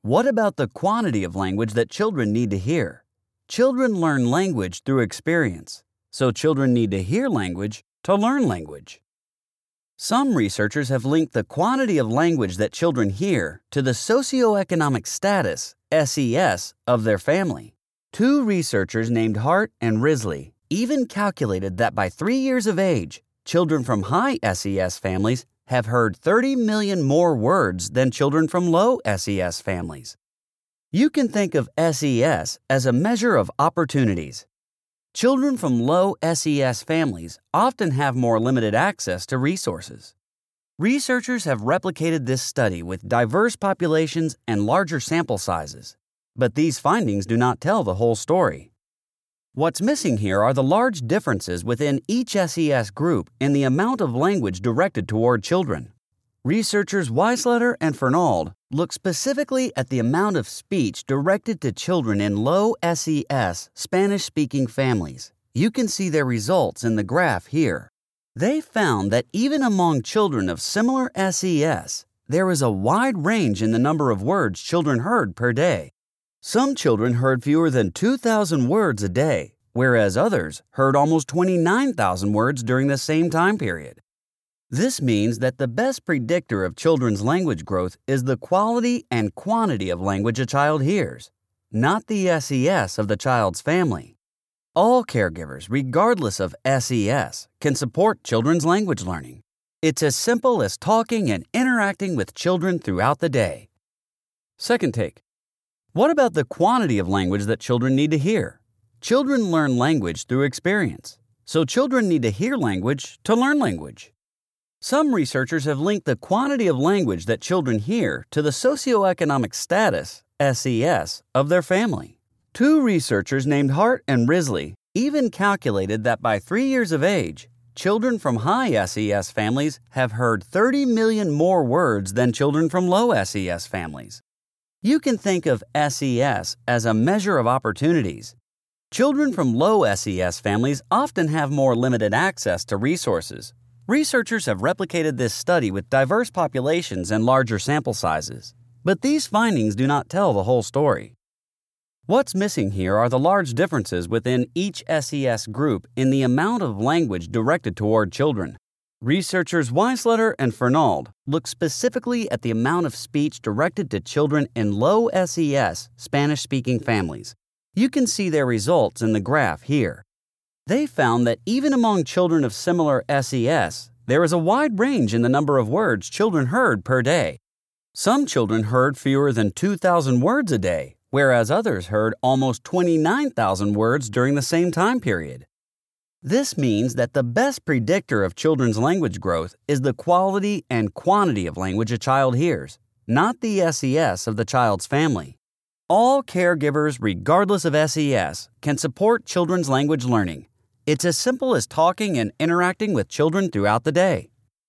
What about the quantity of language that children need to hear? Children learn language through experience, so children need to hear language to learn language. Some researchers have linked the quantity of language that children hear to the socioeconomic status, SES, of their family. Two researchers named Hart and Risley even calculated that by 3 years of age, children from high SES families have heard 30 million more words than children from low SES families. You can think of SES as a measure of opportunities. Children from low SES families often have more limited access to resources. Researchers have replicated this study with diverse populations and larger sample sizes, but these findings do not tell the whole story. What's missing here are the large differences within each SES group in the amount of language directed toward children. Researchers Weisletter and Fernald look specifically at the amount of speech directed to children in low SES Spanish-speaking families. You can see their results in the graph here. They found that even among children of similar SES, there is a wide range in the number of words children heard per day. Some children heard fewer than 2,000 words a day, whereas others heard almost 29,000 words during the same time period. This means that the best predictor of children's language growth is the quality and quantity of language a child hears, not the SES of the child's family. All caregivers, regardless of SES, can support children's language learning. It's as simple as talking and interacting with children throughout the day. Second take. What about the quantity of language that children need to hear? Children learn language through experience, so children need to hear language to learn language. Some researchers have linked the quantity of language that children hear to the socioeconomic status, SES, of their family. Two researchers named Hart and Risley even calculated that by 3 years of age, children from high SES families have heard 30 million more words than children from low SES families. You can think of SES as a measure of opportunities. Children from low SES families often have more limited access to resources. Researchers have replicated this study with diverse populations and larger sample sizes, but these findings do not tell the whole story. What's missing here are the large differences within each SES group in the amount of language directed toward children. Researchers Weisletter and Fernald look specifically at the amount of speech directed to children in low SES Spanish-speaking families. You can see their results in the graph here. They found that even among children of similar SES, there is a wide range in the number of words children heard per day. Some children heard fewer than 2,000 words a day, whereas others heard almost 29,000 words during the same time period. This means that the best predictor of children's language growth is the quality and quantity of language a child hears, not the SES of the child's family. All caregivers, regardless of SES, can support children's language learning. It's as simple as talking and interacting with children throughout the day.